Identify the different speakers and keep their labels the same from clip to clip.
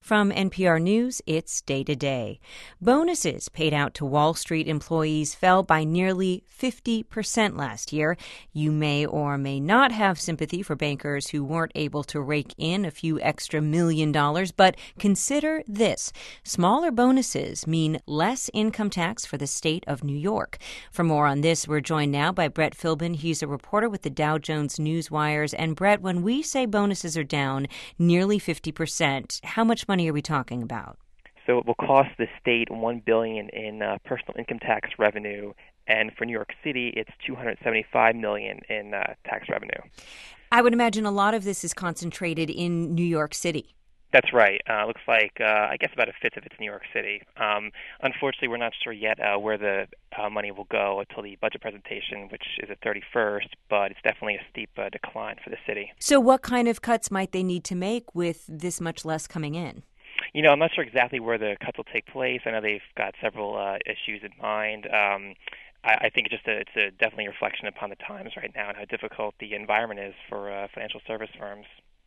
Speaker 1: From NPR News, it's Day to Day. Bonuses paid out to Wall Street employees fell by nearly 50% last year. You may or may not have sympathy for bankers who weren't able to rake in a few extra $1 million, but consider this. Smaller bonuses mean less income tax for the state of New York. For more on this, we're joined now by Brett Philbin. He's a reporter with the Dow Jones Newswires. And Brett, when we say bonuses are down nearly 50%, how much money are we talking about?
Speaker 2: So it will cost the state $1 billion in personal income tax revenue, and for New York City, it's $275 million in tax revenue.
Speaker 1: I would imagine a lot of this is concentrated in New York City.
Speaker 2: That's right. Looks like, I guess about a fifth of it's New York City. Unfortunately, we're not sure yet where the money will go until the budget presentation, which is the 31st, but it's definitely a steep decline for the city.
Speaker 1: So what kind of cuts might they need to make with this much less coming in?
Speaker 2: You know, I'm not sure exactly where the cuts will take place. I know they've got several issues in mind. I think it's definitely a reflection upon the times right now and how difficult the environment is for financial service firms.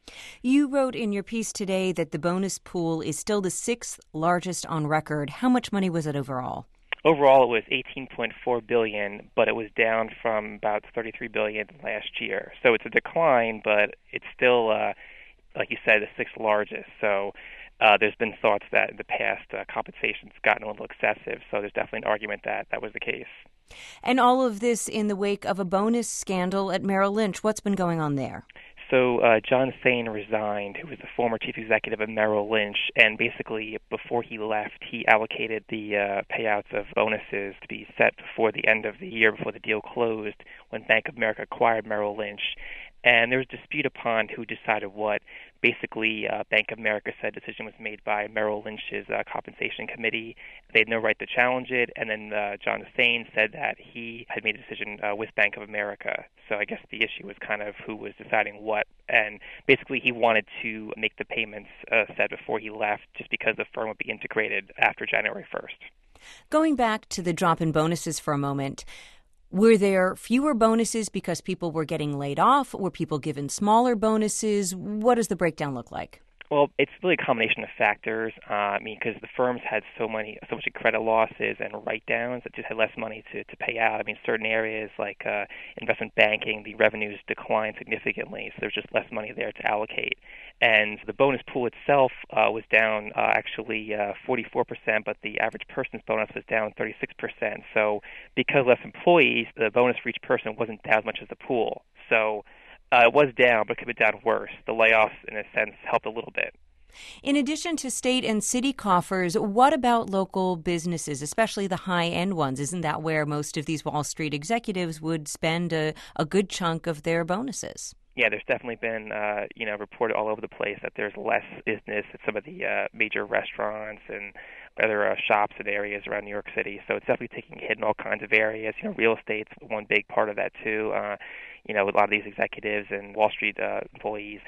Speaker 1: You wrote in your piece today that the bonus pool is still the sixth largest on record. How much money was it overall?
Speaker 2: Overall, it was $18.4 billion, but it was down from about $33 billion last year. So it's a decline, but it's still, like you said, the sixth largest. So there's been thoughts that in the past compensation's gotten a little excessive. So there's definitely an argument that that was the case.
Speaker 1: And all of this in the wake of a bonus scandal at Merrill Lynch. What's been going on there?
Speaker 2: So John Thain resigned, who was the former chief executive of Merrill Lynch, and basically before he left, he allocated the payouts of bonuses to be set before the end of the year, before the deal closed, when Bank of America acquired Merrill Lynch. And there was a dispute upon who decided what. Basically, Bank of America said the decision was made by Merrill Lynch's compensation committee. They had no right to challenge it. And then John Thain said that he had made a decision with Bank of America. So I guess the issue was kind of who was deciding what. And basically, he wanted to make the payments set before he left just because the firm would be integrated after January 1st.
Speaker 1: Going back to the drop in bonuses for a moment, were there fewer bonuses because people were getting laid off? Were people given smaller bonuses? What does the breakdown look like?
Speaker 2: Well, it's really a combination of factors. Because the firms had so much in credit losses and write-downs that just had less money to pay out. Certain areas like investment banking, the revenues declined significantly, so there's just less money there to allocate. And the bonus pool itself was down 44%, but the average person's bonus was down 36%. So because less employees, the bonus for each person wasn't down as much as the pool. So it was down, but it could have been down worse. The layoffs, in a sense, helped a little bit.
Speaker 1: In addition to state and city coffers, what about local businesses, especially the high-end ones? Isn't that where most of these Wall Street executives would spend a good chunk of their bonuses?
Speaker 2: Yeah, there's definitely been, reported all over the place that there's less business at some of the major restaurants and other shops and areas around New York City. So it's definitely taking a hit in all kinds of areas. Real estate's one big part of that too. With a lot of these executives and Wall Street employees,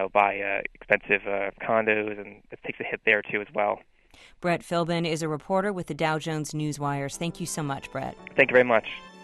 Speaker 2: buy expensive condos, and it takes a hit there too as well.
Speaker 1: Brett Philbin is a reporter with the Dow Jones Newswires. Thank you so much, Brett.
Speaker 2: Thank you very much.